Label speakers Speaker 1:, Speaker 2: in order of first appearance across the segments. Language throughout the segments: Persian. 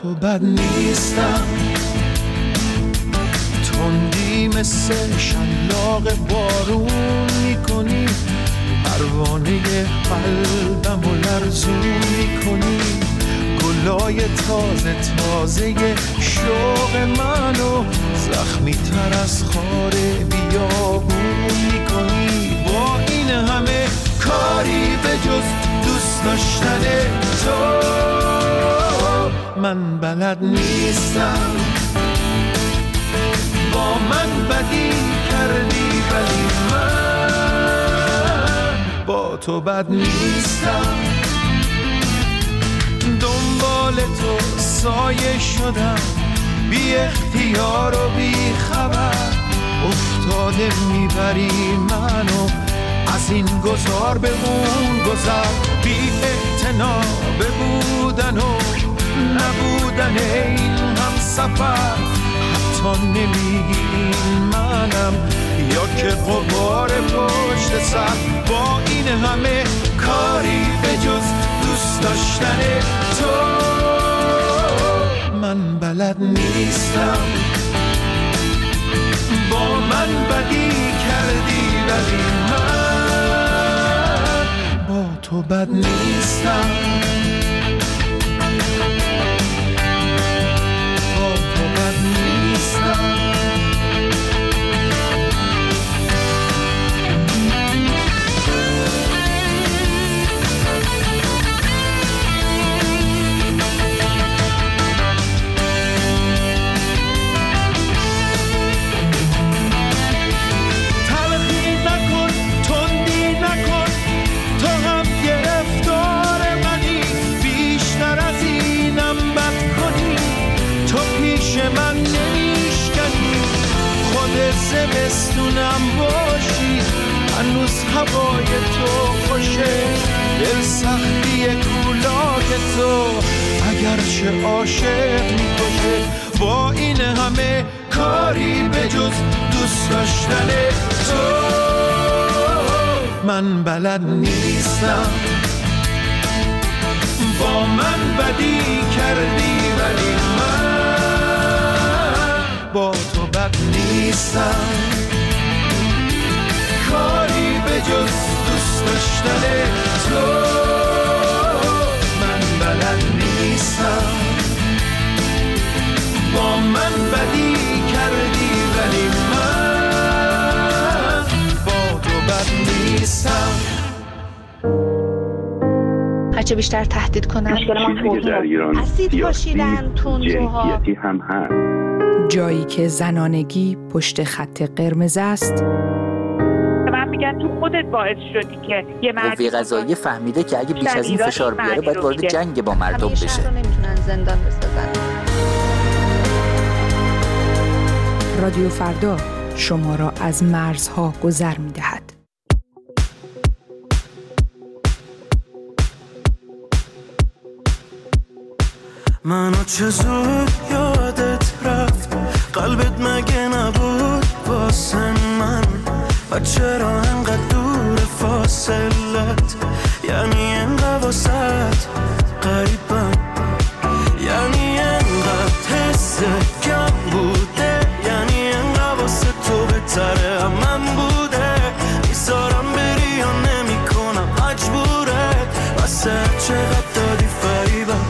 Speaker 1: تو بد نیستم، تندی مثل شلاق بارون میکنی، پروانه قلبم و لرزون میکنی، گلای تازه تازه شوق منو زخمی تر از خار بیابون میکنی. با این همه کاری به جز دوست داشتن تو من بلد نیستم. با من بدی کردی ولی من با تو بد نیستم. دنبال تو سایه شدم، بی اختیار و بی خبر افتاده میبری منو از این گذار به اون گذر. بی اعتنا به بودن و نبودن این هم سفر، حتی نمیگی منم یا که غبار پشت سر. با این همه کاری به جز دوست داشتن تو من بلد نیستم. با من بدی کردی ولی من با تو بد نیستم. با تو بد نیستم. من نمیشکنی زمستونم باشی، هنوز هوای تو خوشه، دل سختی کولاک تو اگرچه عاشق میکشه. با این همه کاری به جز دوست داشتن تو من بلد نیستم. با من بدی کردی ولی من با تو بد نیستم. کاری به جز دوست داشتن تو من بلد نیستم. با من بدی کردی ولی من با تو بد نیستم.
Speaker 2: هرچه بیشتر تهدید کنن اسید پاشیدن تندروها
Speaker 3: هم هست.
Speaker 4: جایی که زنانگی پشت خط قرمز است.
Speaker 5: من میگن تو خودت باعث شدی که یه
Speaker 6: قوه قضاییه فهمیده که اگه بیش از این فشار بیاره باید وارد جنگ با مردم بشه.
Speaker 2: شهر رو نمیتونن زندان بسازن.
Speaker 4: رادیو فردا شما را از مرزها گذر می‌دهد.
Speaker 7: منو چه زود یادت رفت، قلبت مگه نبود واسه من؟ و چرا انقدر دور فاصلت؟ یعنی انقدر واسط غریبم، یعنی انقدر حست کم بوده، یعنی انقدر واسه تو بهتره هم من بوده. میذارم بری یا نمی کنم مجبورت، واسه چقدر دادی فریبم.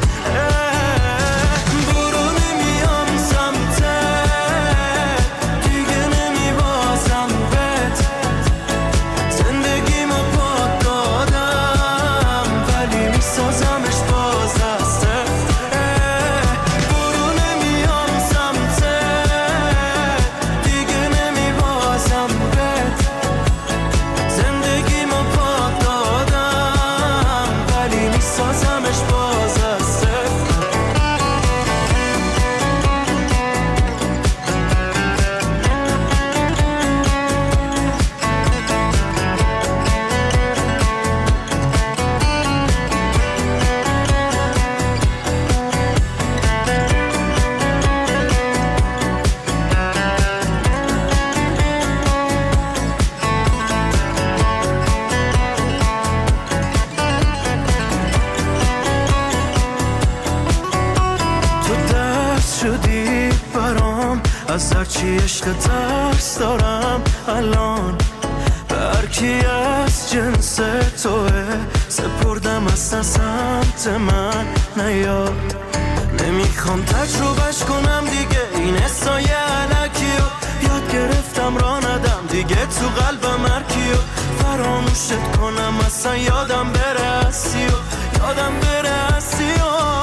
Speaker 7: از هرچی عشق ترس دارم الان به هرکی از جنس توه سپردم اصلا سمت من نیاد نمیخوام تجربهش کنم دیگه این حسای علکیو یاد گرفتم را ندم دیگه تو قلبم هرکیو فراموشت کنم اصلا یادم بره هستی و یادم بره هستی و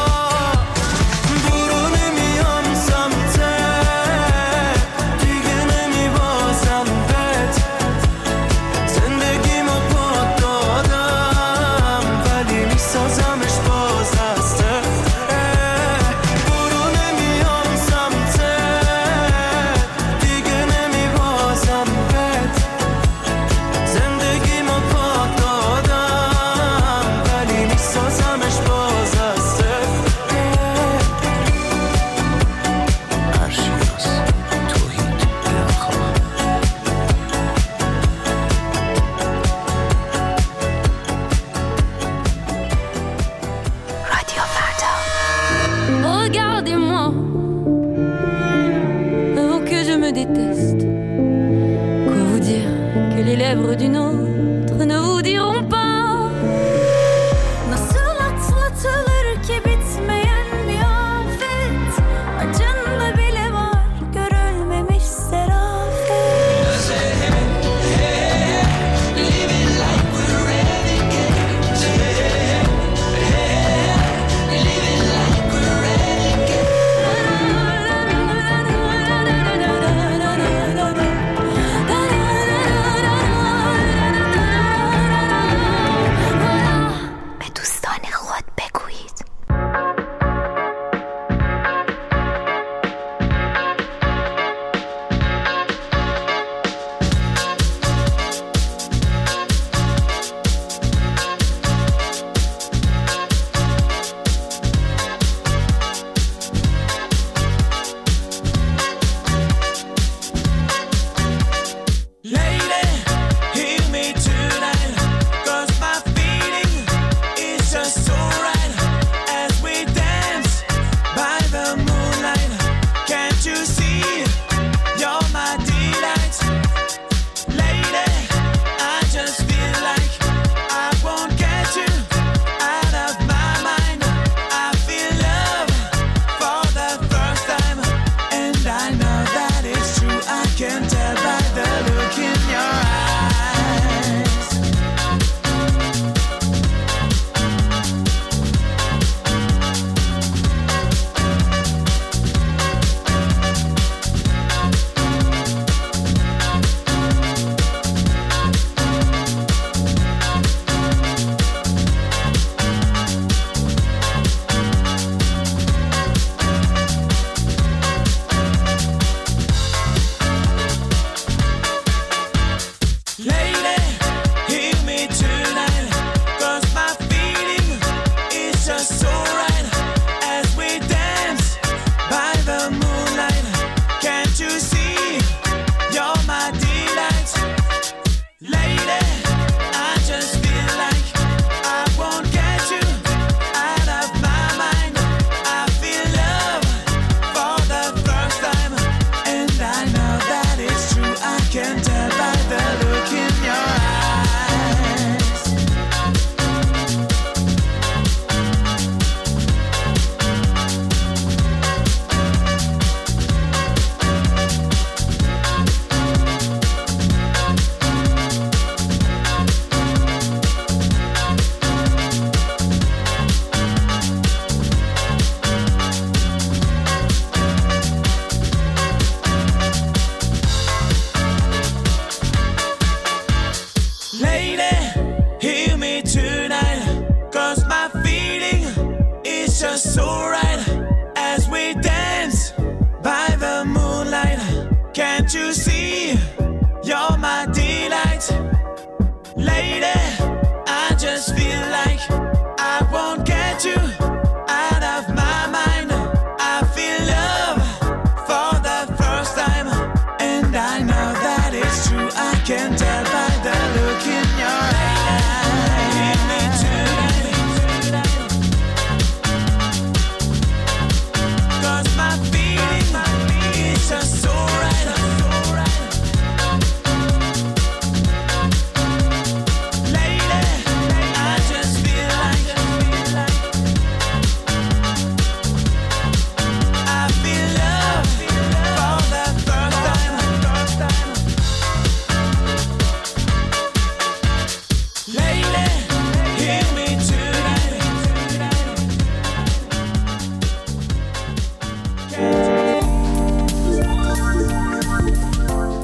Speaker 3: d'une autre ne vous diront pas nasıl atlatılır ki bitmeyen bir afet acında bile var görülmemiş serafet living like we're renegades living like we're renegades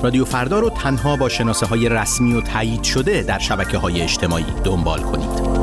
Speaker 8: رادیو فردا رو تنها با شناسه‌های رسمی و تایید شده در شبکه‌های اجتماعی دنبال کنید.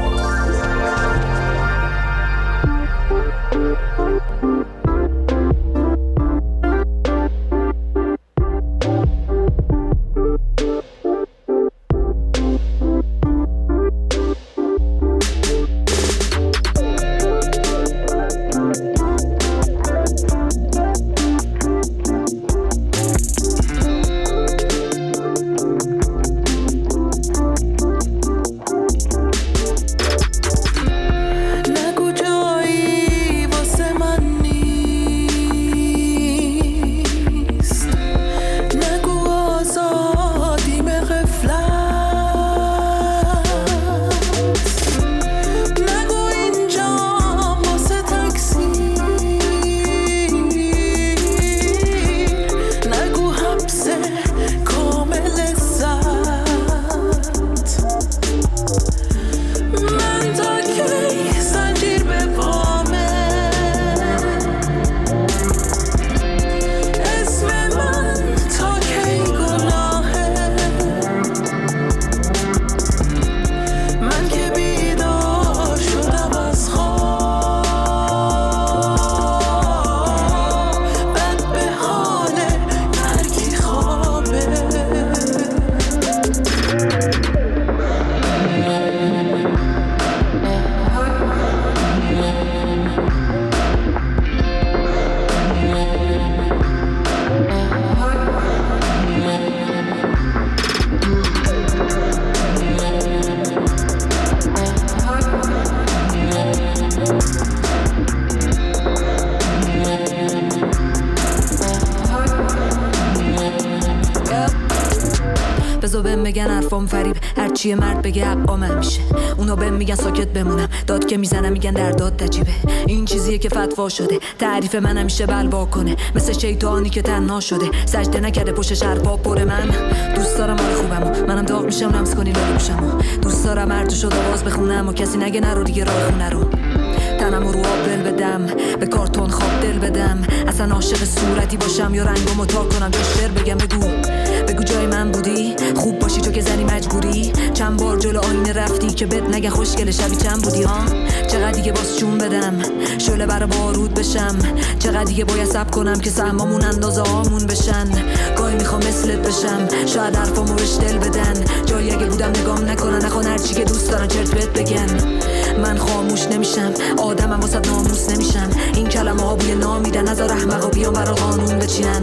Speaker 9: بگن حرفام فریب، هرچی مرد بگه حقا من میشه. اونا بهم میگن ساکت بمونم، داد که میزنم میگن در داد عجیبه. این چیزیه که فتوا شده، تعریف من همیشه بلوا کنه، مثل شیطانی که تنها شده، سجده نکرده پشتش حرفا پر. من دوست دارم حال خوبمو، منم داغ میشم لمس کنی لالو گوشمو. دوست دارم هر جو شد آواز بخونم و کسی نگه نرو دیگه راه خونه رو. تنمو رو آب دل بدم، به کارتون خواب دل بدم، اصلا عاشق صورتی باشم یا رنگمو تا کنم تو شعر بگم. بگو جای من بودی، خوب باشی تو که زنی مجبوری. چند بار جلو آینه رفتی که بد نگه خوشگل شبی چند بودی ها. چقدر دیگه باز جون بدم، شعله برا بارود بشم. چقدر دیگه باید صبر کنم که سهمامون اندازه هامون بشن. گاهی میخوام مثلت بشم، شاید حرفامو بهش دل بدن. جایی اگه بودم نگام نکنن، نخوان هرچی که دوست دارن چرت بهت بگن. من خاموش نمیشم، آدمم واسه ناموس نمیشم. این کلمه ها بوی نامیدن، نذار احمقا بیان برا قانون بچینن.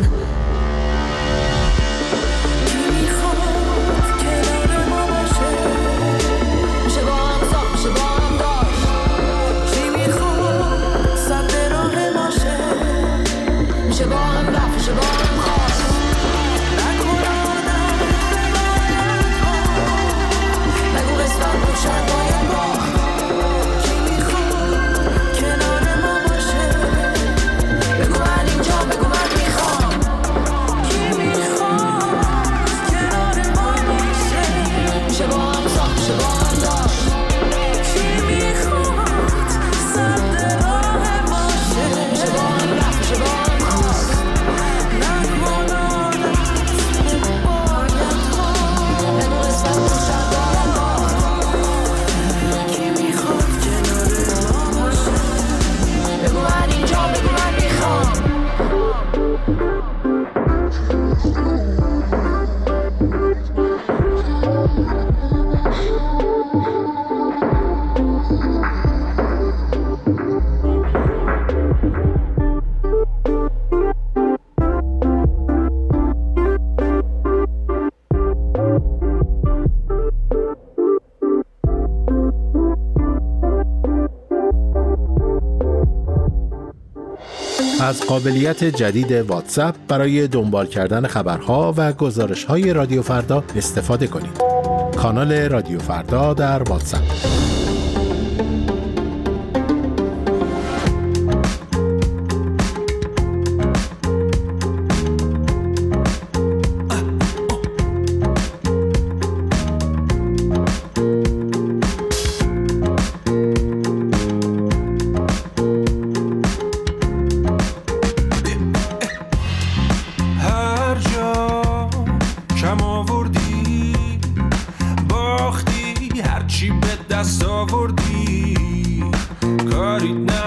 Speaker 8: از قابلیت جدید واتساپ برای دنبال کردن خبرها و گزارش‌های رادیو فردا استفاده کنید. کانال رادیو فردا در واتساپ.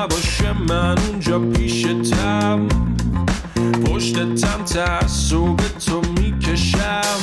Speaker 1: نباشه من اونجا پیشتم، پشتتم تعصب تو میکشم.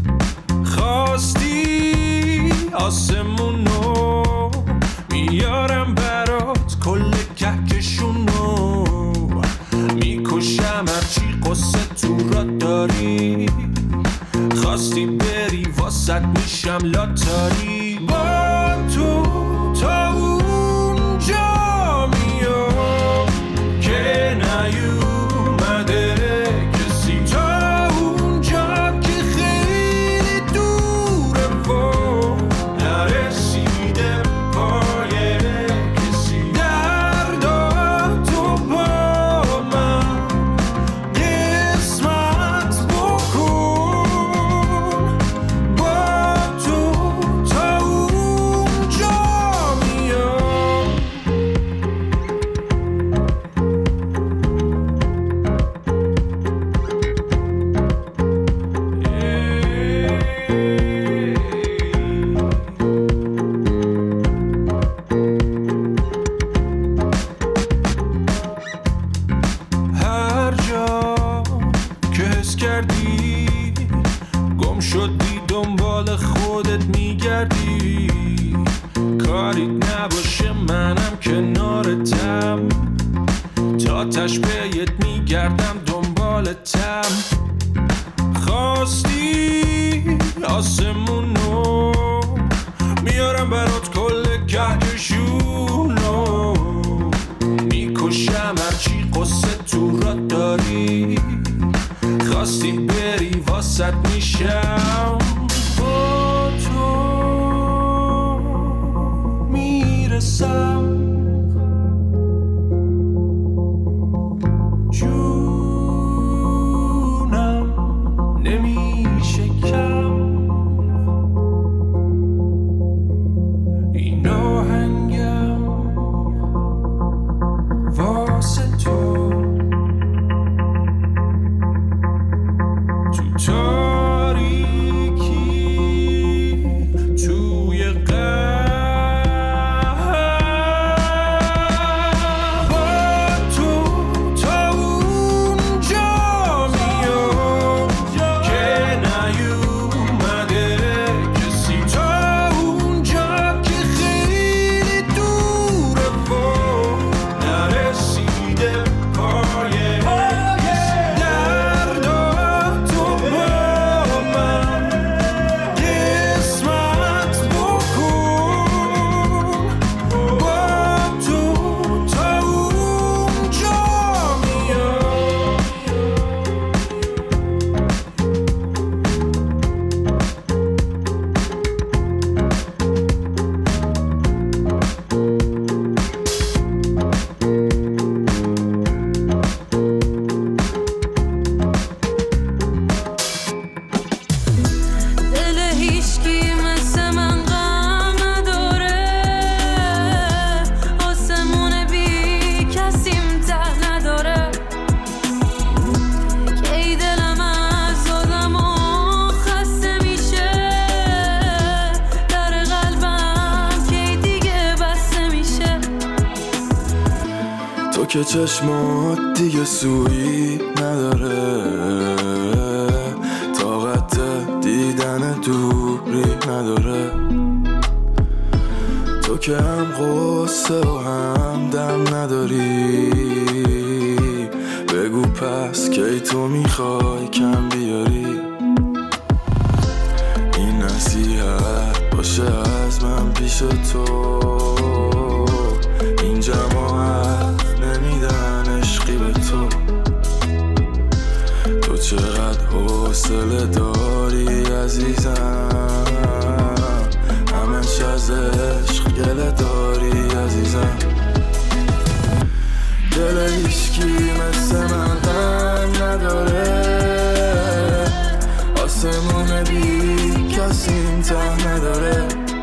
Speaker 1: خواستی آسمونو میارم برات کل کهکشونو، میکشم هرچی قصه تو را داری. خواستی بری واسط میشم لاتاری. با تو تا اونجا میام که نیومده کسی، تا اونجا که خیلی دوره و نرسیده پای کسی. دردا تو با من قسمت بکن، با تو تا اونجا میام. هر جا که حس کردی گم شدی دنبال خودت میگردی، کاریت نباشه منم کنارتم، تا تش بهت میگردم دنبالتم. خواستی آسمونو میارم برات کل کهکشونو، میکشم هرچی قصه تو را داری. خواستی بری واسط میشم، با تو میرسم. جونم نمیشه کم، این آهنگم واسه تو. تو تاریکی توی قلب، با تو تا اونجا میام که نیومده کسی، تا اونجا که خیلی دوره و نرسیده پای کسی. دردا تو با من قسمت بکن، با تو تا اونجا میام.
Speaker 3: دل هیچکی مثل من غم نداره، آسمون بی کسیم ته نداره. کی دلم از آدمو خسته میشه، در قلبم کی دیگه بسته میشه.
Speaker 7: تو که چشمات دیگه سویی نداره، طاقت دیدن دوری نداره. تو که هم قصه و هم دم نداری، بگو پس کی تو میخوای کم بیاری. این نصیحت باشه از من پیش تو، این جماعت نمیدن عشقی به تو. تو چقدر حوصله داری عزیزم، همش از عشق گله داری عزیزم. دل هیچکی مثل من غم نداره، آسمون بی کسیم ته نداره.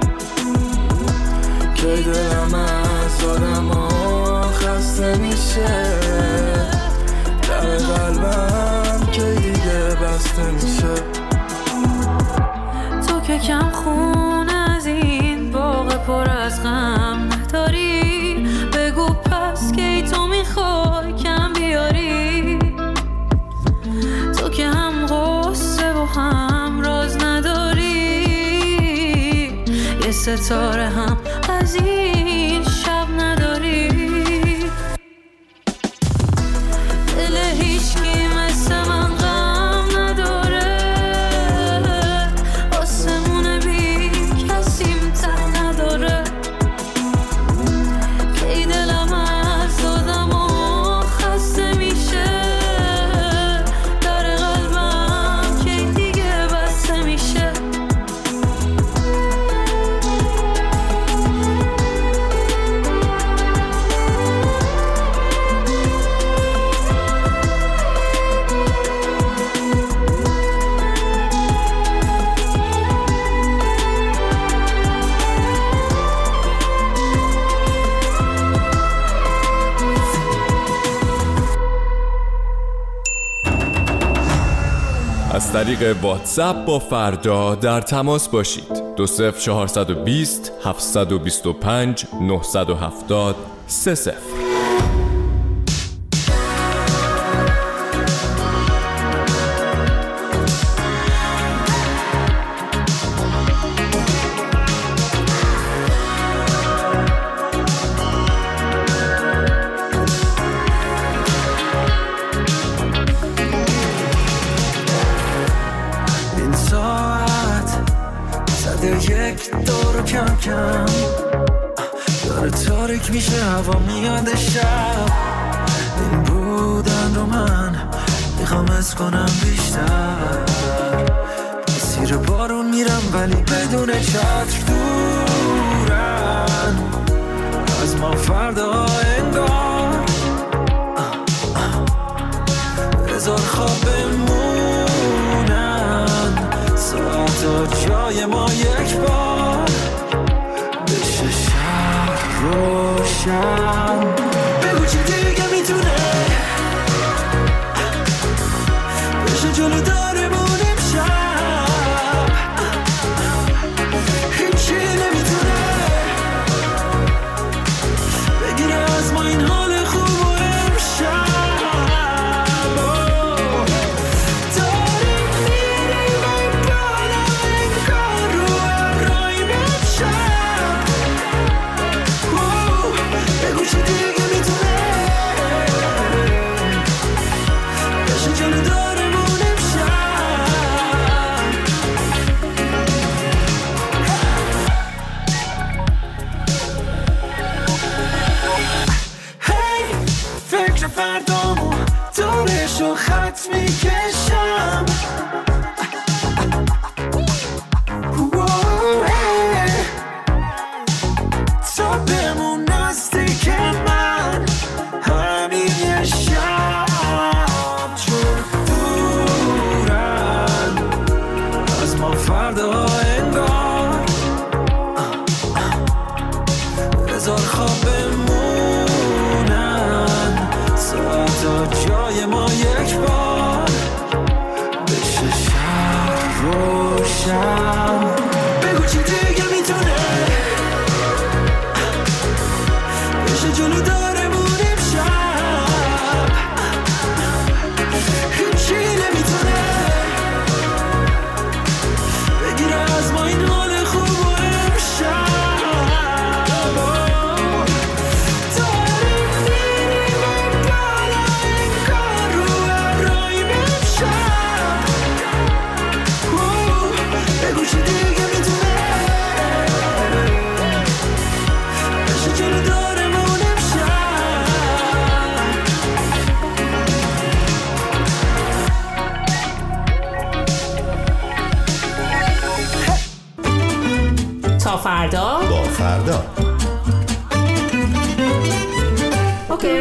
Speaker 7: کی دلم از آدم‌ها خسته میشه، در قلبم کی دیگه بسته میشه.
Speaker 3: تو که کم خون از این باغ پر از غم نداری، بگو پس ستاره هم از این شب نداری. دل هیچکی مثل من غم نداره، آسمون بی کسیم ته نداره. کی دلم از آدم و خسته میشه، در قلبم کی دیگه بسته میشه.
Speaker 10: از طریق واتساپ با فردا در تماس باشید. 20420 725 970 30.
Speaker 7: یک دور کم کم داره تاریک میشه، هوا میاد شب. این بودن رو من میخوام از کنم بیشتر. مسیر بارون میرم ولی بدون چتر، دورن از ما فردا انگار. بذار خواب بمونن ساعتا جای ما یک بار، بشه شب روشن. بگو چی دیگه میتونه بشه جلو دارمون امشب. هیچی نمیتونه بگیره از ما این حال خوب و امشب. فردامو دورشو خط میکشم. تا بمون نزدیک من همین یه شب، چون دورن از ما فردا انگار. بذار خواب تا جای ما یک بار، بشه شب روشن. بگو چی دیگه میتونه بشه جلو دارمون امشب. هیچی نمیتونه بگیره از ما این حال خوب و امشب.
Speaker 11: تا فردا با فردا. اوکی.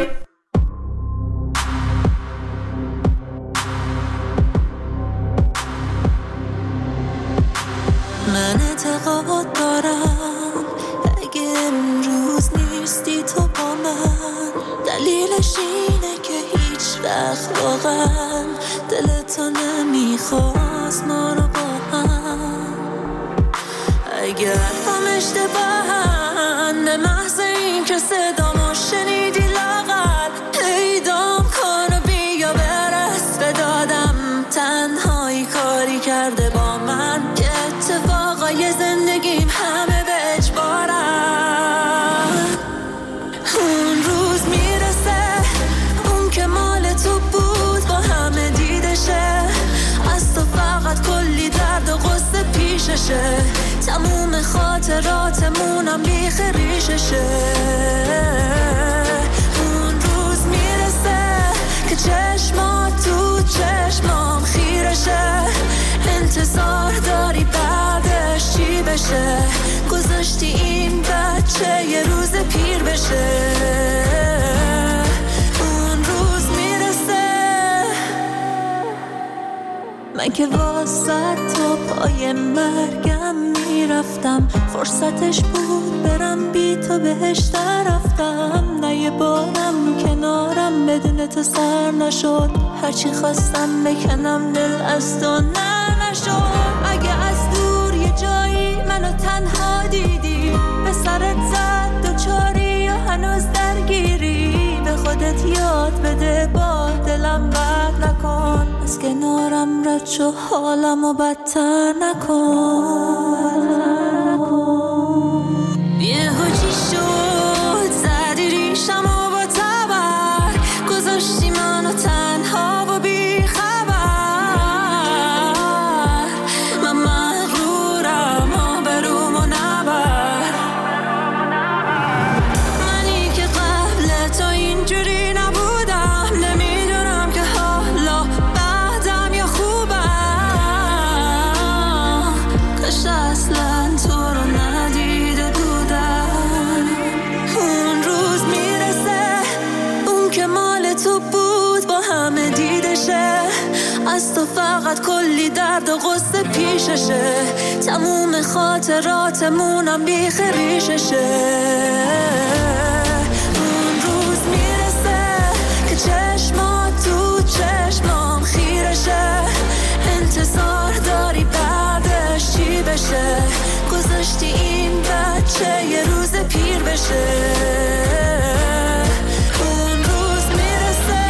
Speaker 3: من اعتقاد دارم اگه امروز نیستی تو با من، دلیلش اینه که هیچ وقت واقعا دلتو نمیخواست ما رو با هم. اگر هم اشتباهن به محض این که صدامو شنیدی لاغر پیدام کن و بیا برس به دادم. تنهایی کاری کرده با من که اتفاقای زندگیم همه به
Speaker 9: بشه، تموم خاطراتمونم بیخ ریششه. اون روز میرسه که چشمات تو چشمام خیرشه، انتظار داری بعدش چی بشه، گذاشتی این بچه یه روز پیر بشه. اون روز میرسه من که واسه تا پای مرگم میرفتم، فرصتش بود برم بی تو بهش رفتم. نه یه بارم کنارم بدون تو سر نشد، هرچی خواستم بکنم دل از تو نشد. اگه از دور یه جایی منو تنها دیدی، به سرت زد دوچاری یا هنوز درگیری، به خودت یاد بده با دلم بد نکن، از کنارم رد شو حالمو بدتر نکن. یه چی شد زدی ریشمو با تبر، گذاشتی منو تنها و بی خبر. من مغرورم آبرومو نبر، منی که قبل تو اینجوری نبودم، نمیدونم که حالا بعدم یا خوبم. کاش اصلا تو رو ندیده بودم. اون روز میرسه اون که مال تو بود با همه دیدشه، از تو فقط کلی درد و غصه پیششه، تموم خاطراتمونم بیخ ریششه. اون روز میرسه که چشمات تو چشمام خیرشه، انتظار داری بعدش چی بشه، گذاشتی این بچه یه روز پیر بشه. اون روز میرسه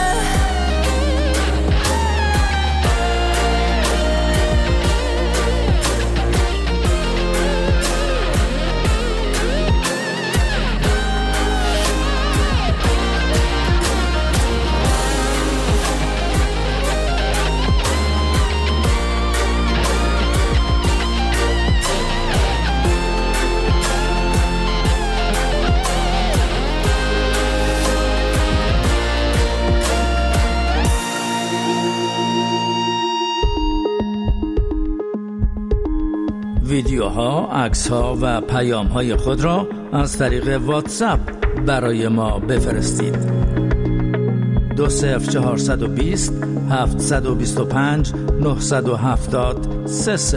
Speaker 12: ویدیوها، عکس‌ها و پیام‌های خود را از طریق واتساپ برای ما بفرستید. 20420 725 970 30.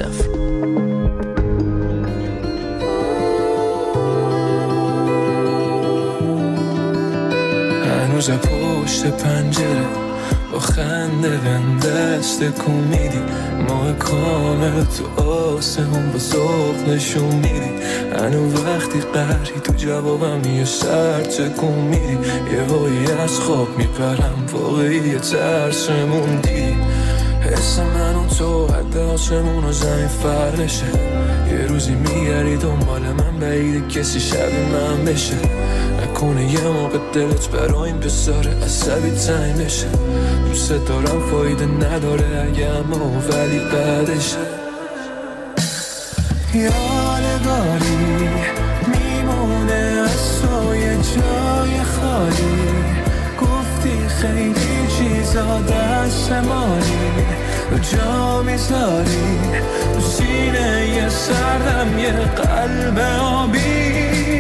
Speaker 7: هنوز پشت پنجره با خنده بندست کن میدی، ماه کامل تو آسمون با ذوق نشون میدی. هنو وقتی قهری تو جوابم یه سر تکون میدی، یه وایی از خواب میپرم واقعی ترسمون دیدی. حس من و تو حد آسمون و زمین فرقشه، یه روزی میگری دنبال من بعید کسی شبیه من بشه، نکنه یه موقع دلت برای این پسر عصبی تنگ بشه. دوست دارم فایده نداره اگه اما ولی بعدشه. یادگاری میمونه از تو یه جای خالی، گفتی خیلی چیزا دست مالی، رو جا میذاری تو سینه یه سردم یه قلب آبی.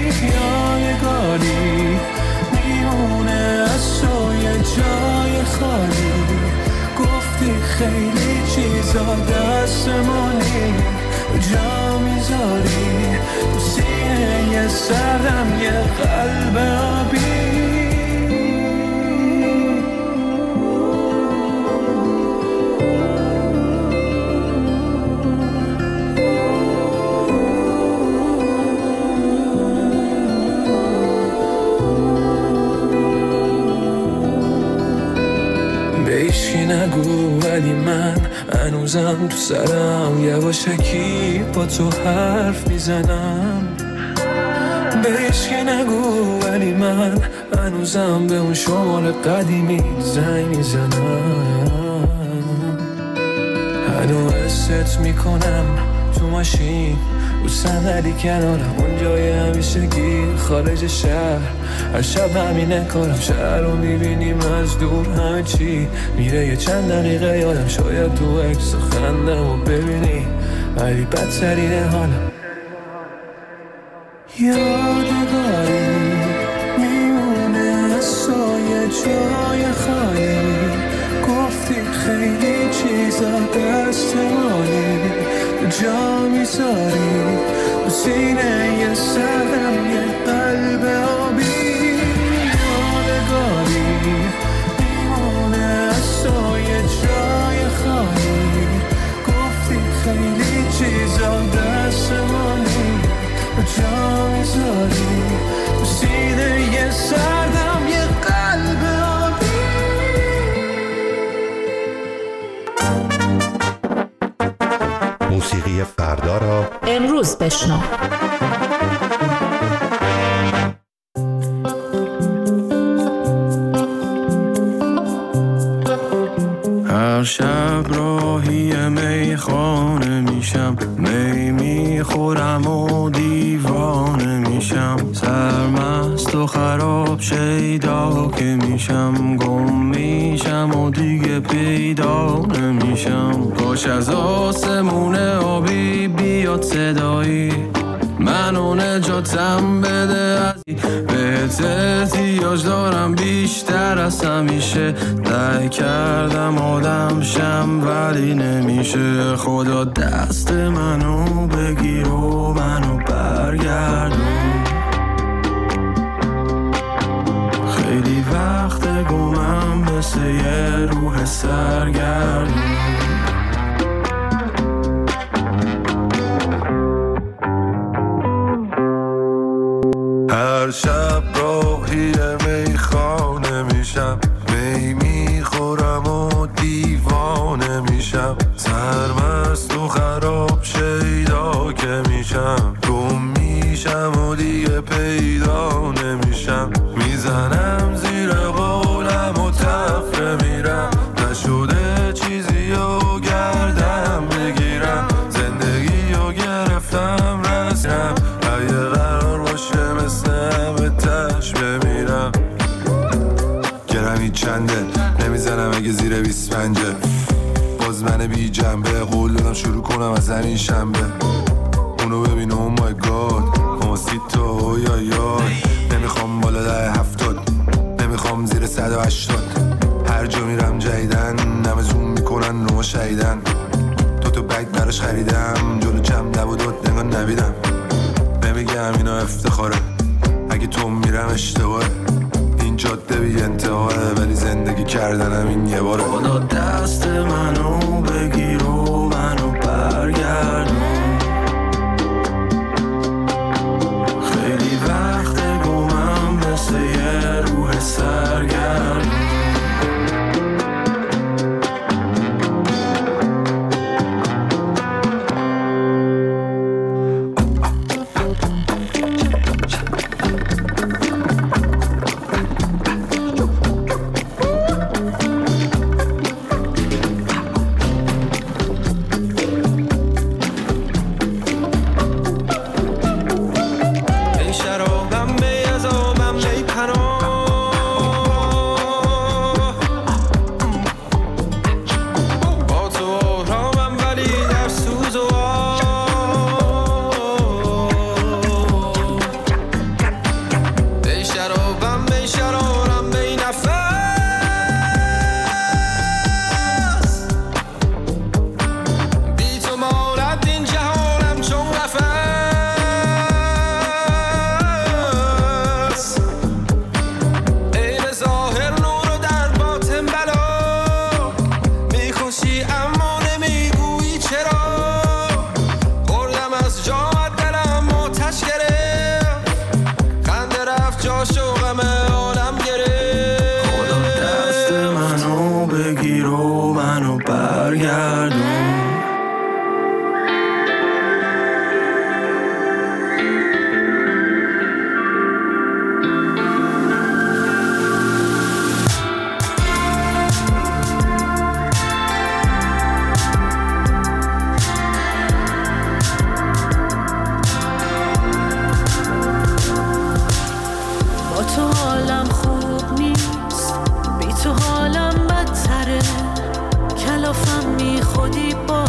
Speaker 7: یادگاری میمونه از تو یه جای خالی، گفتی خیلی چیزا دست مالی، جا میذاری تو سینه یه سردم یه قلب آبی. نگو ولی من هنوزم تو سرم یواشکی با تو حرف میزنم. بهش که نگو ولی من هنوزم به اون شمال قدیمی زنگ میزنم. هنو حست میکنم تو ماشین رو صندلی کنارم، اون جای همیشگی خارج شهر. هر شب همینه کارم، شهر رو میبینیم از دور، همه چی میره یه چند دقیقه یادم. شاید تو عکس خندم و ببینی، ولی بدترینه حالم. یادگاری میمونه از سایه جای خالی، گفتی خیلی چیزا دست مالی، جا میذاری و سینه یه سردم یه قلب آبی. یادگاری میمونه از سایه جای خالی، گفتی خیلی چیزا دست مالی، جا میذاری و سینه یه سردم یه قلب آبی.
Speaker 13: موسیقی فردا را
Speaker 11: امروز بشنو.
Speaker 7: هر شب راهی میخانه میشم، می میخورم و دیوانه میشم، سرمست و خراب شیدا که میشم، گم میشم و دیگه پیدا نمیشم. کاش از آسمون آبی بیاد صدایی، منو نجاتم بده از بهت احتیاج دارم بیشتر از همیشه. سعی کردم آدم شم ولی نمیشه، خدا دست منو بگیر و منو برگردون. خیلی وقت گمم مثل یه روح سرگردون. هر شب راهی میخانه میشم، می میخورم و دیوانه میشم، سرمست و خراب شیدا که میشم، گم میشم و دیگه پیدا نمیشم. میزنم زیر قولم و تفره میرم، نشده چیزی و گردم بگیرم، زندگی رو گرفتم رسم، اگه قرار باشه مثل همه تش بمیرم. گرمی چنده نمیزنم اگه زیر 25، باز من بی جنبه قول دادم شروع کنم از همین شنبه. اونو ببین او مای گاد موسیتو یا یا، نمیخوام بالا ده 70، نمیخوام زیر 180، هر جا میرم جدیدن همه زوم میکنن رو شهیدن. تو بگ براش خریدم جلو جمع نبودت نگاه نبیدم، نمیگم اینا افتخاره اگه تو میرم اشتباهه، این جاده بی انتهاه ولی زندگی کردنم این یه باره. خدا دست منو بگیر و منو برگردون. خیلی وقت گمم مثل یه روح سرگردون.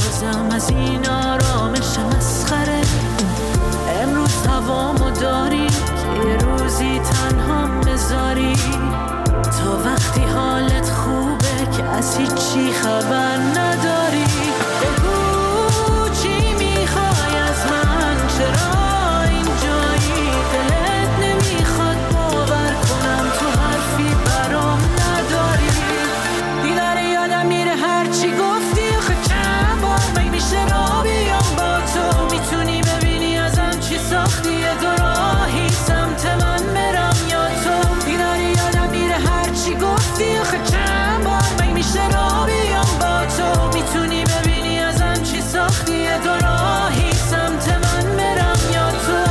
Speaker 3: بازم از این آرامش مسخره. امروز هوامو داری که یه روزی تنها بذاری، تا وقتی حالت خوبه که از هیچی خبر نداری. بگو چی میخوای از من، چرا اینجایی، دلت نمیخواد باور کنم تو حرفی برام نداری. دیداره یادم میره هرچی گفتی، آخه چند بار می میشه را بیام با تو. میتونی ببینی ازم چی ساختی، یه دو راهی سمت من برم یا تو. دیداره یادم میره هرچی گفتی، آخه چند بار می میشه را بیام با تو. میتونی ببینی ازم چی ساختی، یه دو راهی سمت من برم یا تو.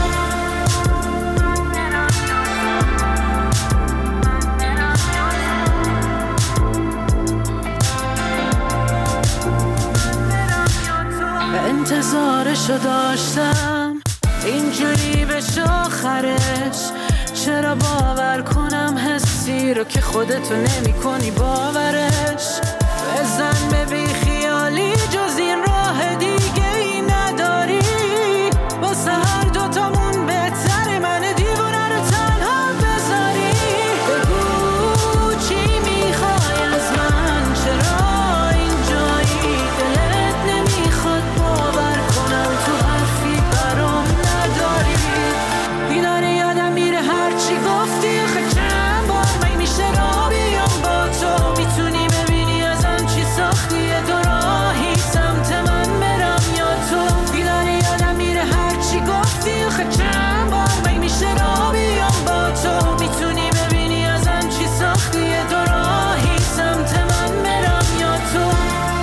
Speaker 3: انتظارشو داشتم اینجوری بشه آخرش. چرا باور کنم حسی رو که خودتو نمی کنی باورش. بزن به بی خیالی جز این راه دیگه ای نداری. واسه هر دوتامون بهتره من دیوونه رو تنها بذاری. بگو چی میخوای از من، چرا اینجایی، دلت نمیخواد باور کنم تو حرفی برام نداری. دیداره یادم میره هرچی گفتی، آخه چند بار می میشه را بیام با تو. میتونی ببینی ازم چی ساختی، یه دو راهی سمت من برم یا تو. دیداره یادم میره هرچی گفتی، آخه چند بار می میشه را بیام با تو. میتونی ببینی ازم چی ساختی، یه دو راهی سمت من برم یا تو.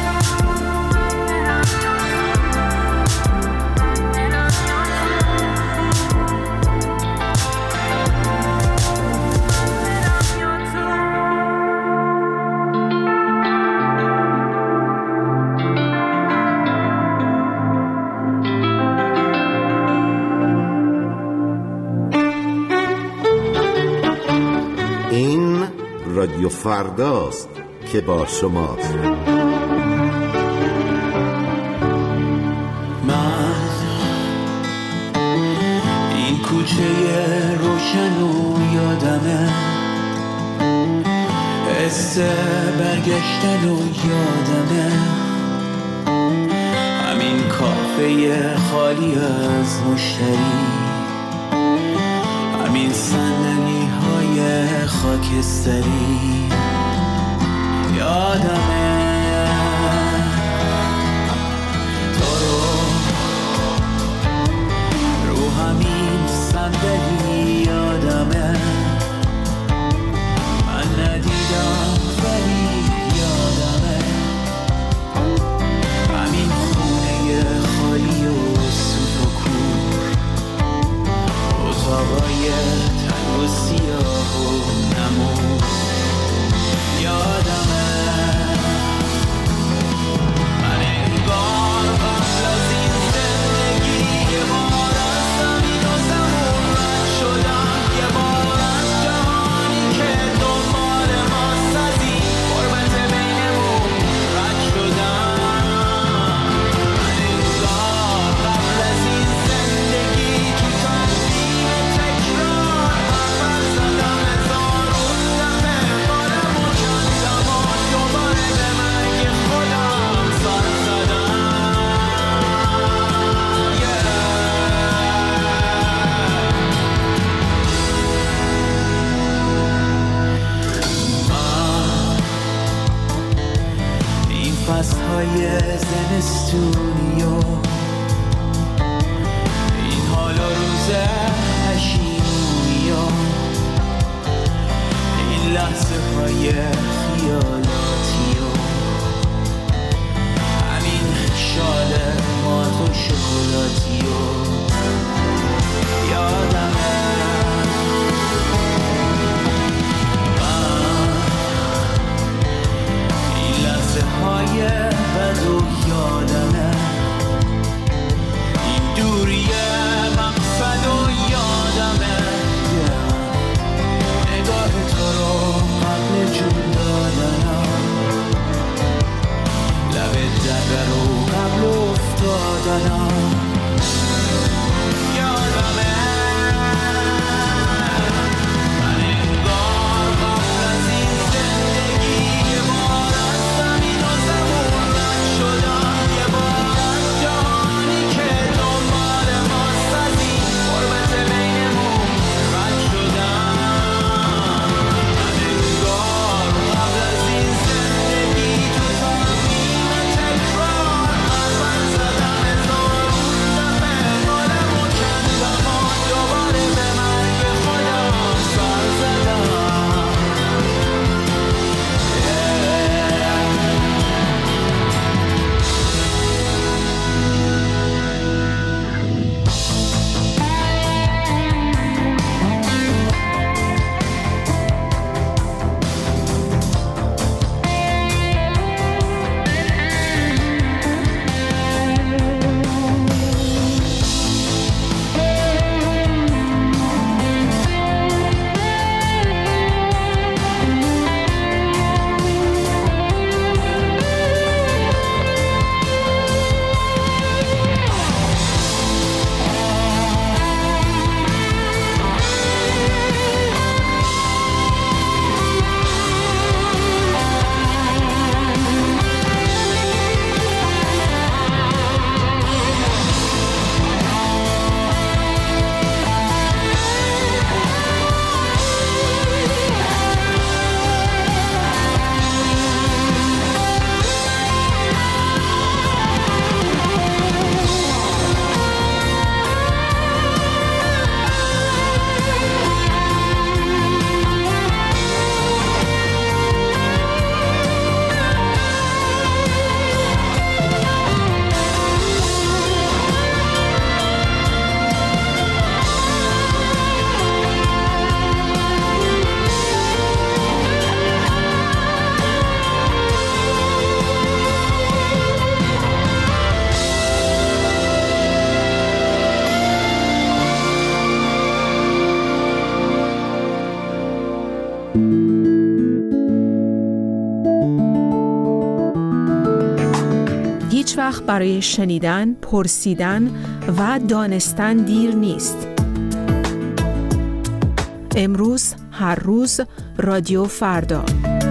Speaker 13: این رادیو فرداست که با شماست.
Speaker 1: من این کوچه روشن و یادمه، حس برگشتن و یادمه، همین کافه خالی از مشتری، همین صندلی های خاکستری. یادمه تو رو همین صندلی. یادمه من ندیدم ولی یادمه همین خونه خالی و سوت و کور، اتاقای تنگ و سیاه و نمور. یادمه من انگار قبل از این زندگی یه بار از زمین و زمون رد شدم، یه بار از جهانی که دنبال ماست از این غربت بینمون رد شدم. من انگار قبل از این زندگی تو تنظیم تکرار بر زدم هزارون دفعه بارم و کندم و دوباره به مرگ خودم سر زدم. این فصلهای زمستونی و این حال و روز پشیمونی و این لحظه های خیالاتی و همین شال مات و شکلاتی و یادمه این لحظه های بد و یادمه این دوری مقصد و یادمه نگاه تو رو قبل جون
Speaker 4: هیچ وقت برای شنیدن، پرسیدن و دانستن دیر نیست. امروز، هر روز، رادیو فردا.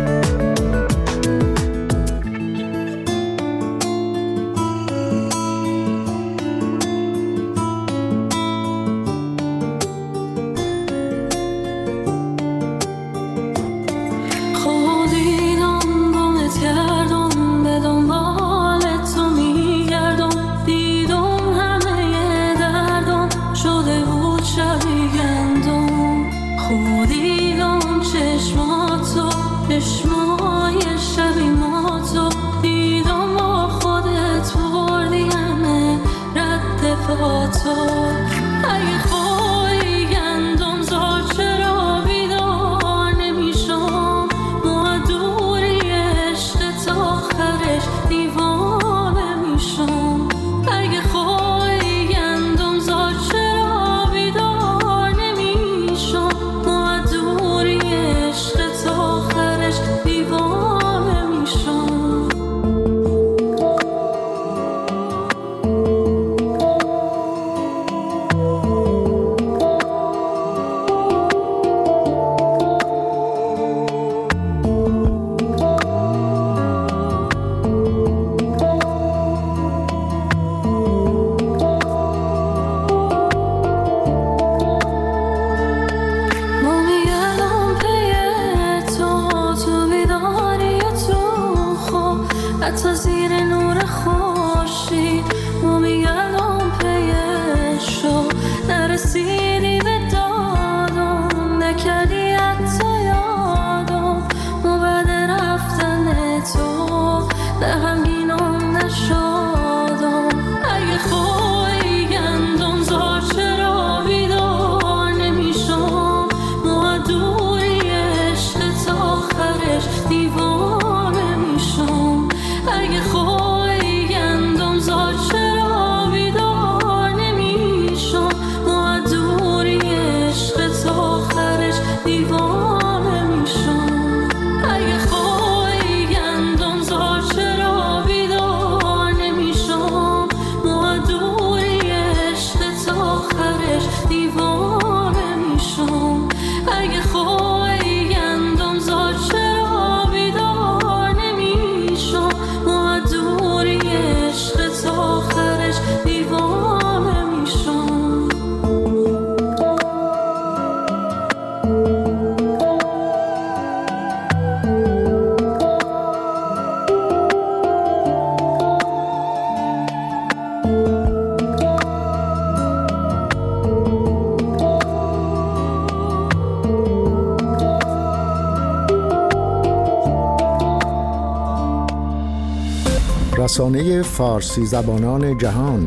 Speaker 14: رسانه فارسی زبانان جهان،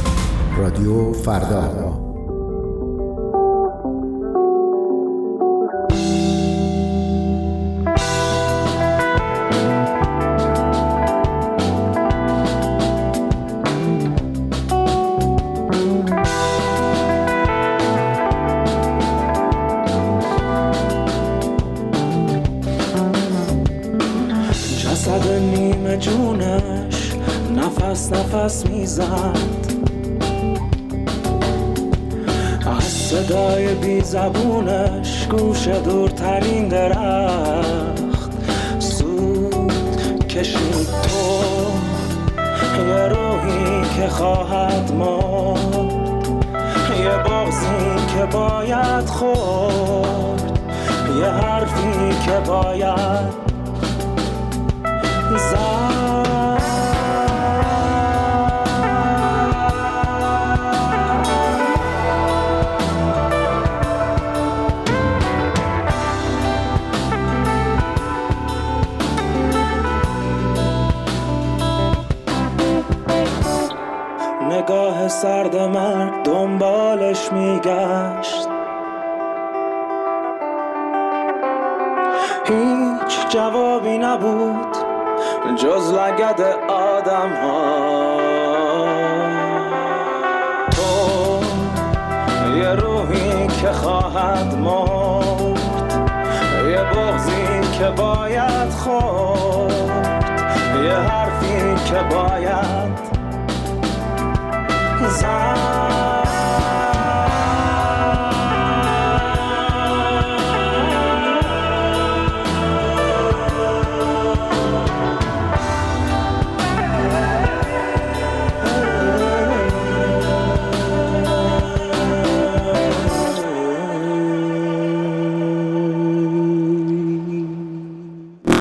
Speaker 14: رادیو فردا.
Speaker 7: جسد نیمه جونش نفس نفس میزد، از صدای بی زبونش گوش دورترین درخت سود کشید. تو یه روحی که خواهد مرد، یه بغضی که باید خورد، یه حرفی که باید نگاه سرد مرد دنبالش میگشت، هیچ جوابی نبود جز لگد آدم ها. تو یه روحی که خواهد مرد، یه بغضی که باید خورد، یه حرفی که باید زن